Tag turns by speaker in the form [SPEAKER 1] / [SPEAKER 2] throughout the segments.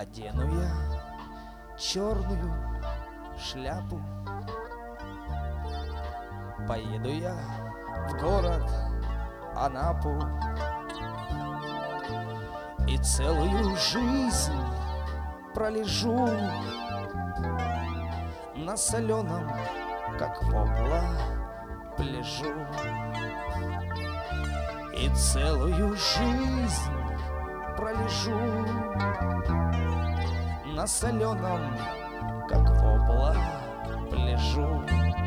[SPEAKER 1] Одену я черную шляпу, поеду я в город Анапу и целую жизнь пролежу на соленом, как вобла, пляжу. И целую жизнь пролежу на соленом, как вобла, пляжу.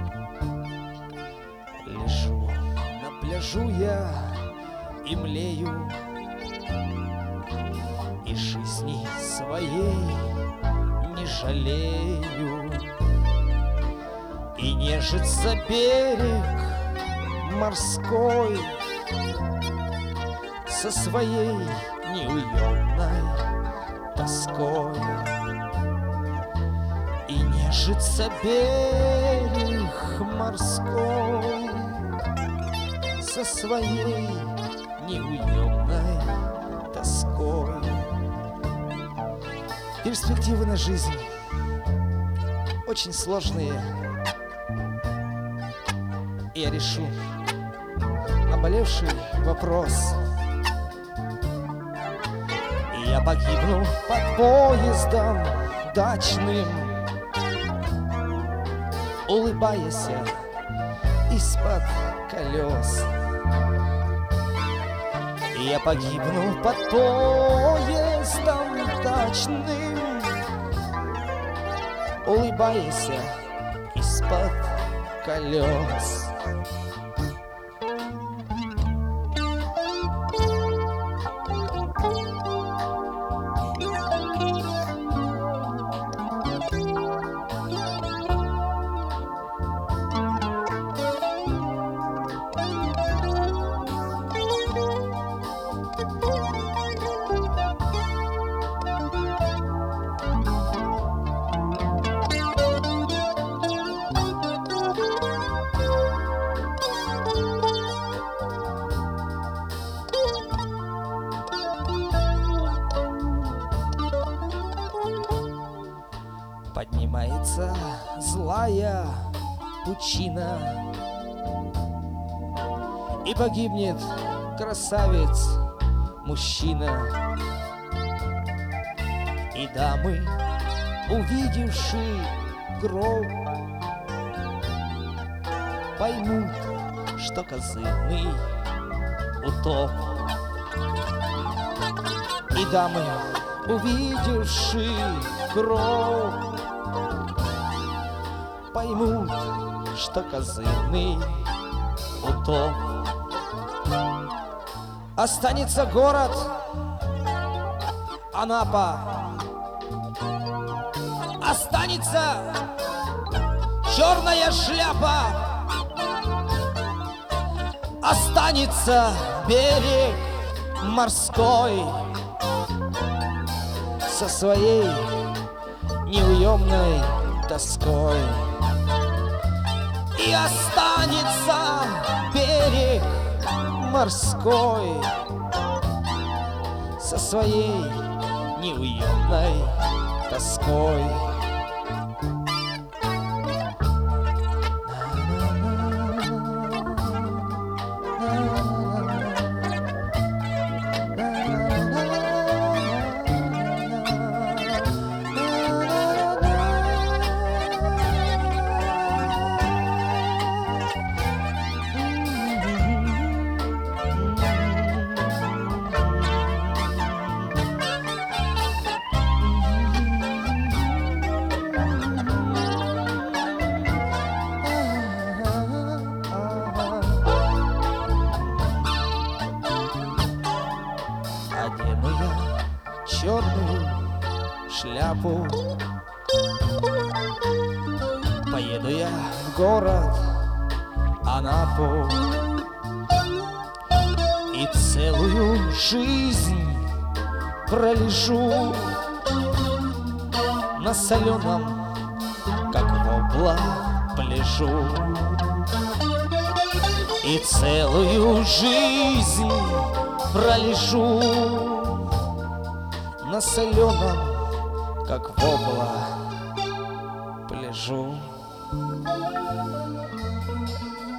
[SPEAKER 1] Лежу на пляжу я и млею, и жизни своей не жалею. И нежится берег морской со своей неуемной тоской. И нежится берег морской со своей неуемной тоской. Перспективы на жизнь очень сложные, и я решу наболевший вопрос. И я погибну под поездом дачным, улыбаясь из-под колес. И я погибну под поездом дачным, улыбаясь из-под колес. Поднимается злая пучина, и погибнет красавец мужчина. И дамы, увидевши гроб, поймут, что козырный утоп. И дамы, увидевши гроб, поймут, что козырный утоп. Останется город Анапа, останется черная шляпа, останется берег морской со своей неуемной тоской. И останется берег морской со своей неуемной тоской. Одену я черную шляпу, поеду я в город Анапу и целую жизнь пролежу на соленом, как вобла, пляжу. И целую жизнь пролежу на соленом, как вобла, полежу.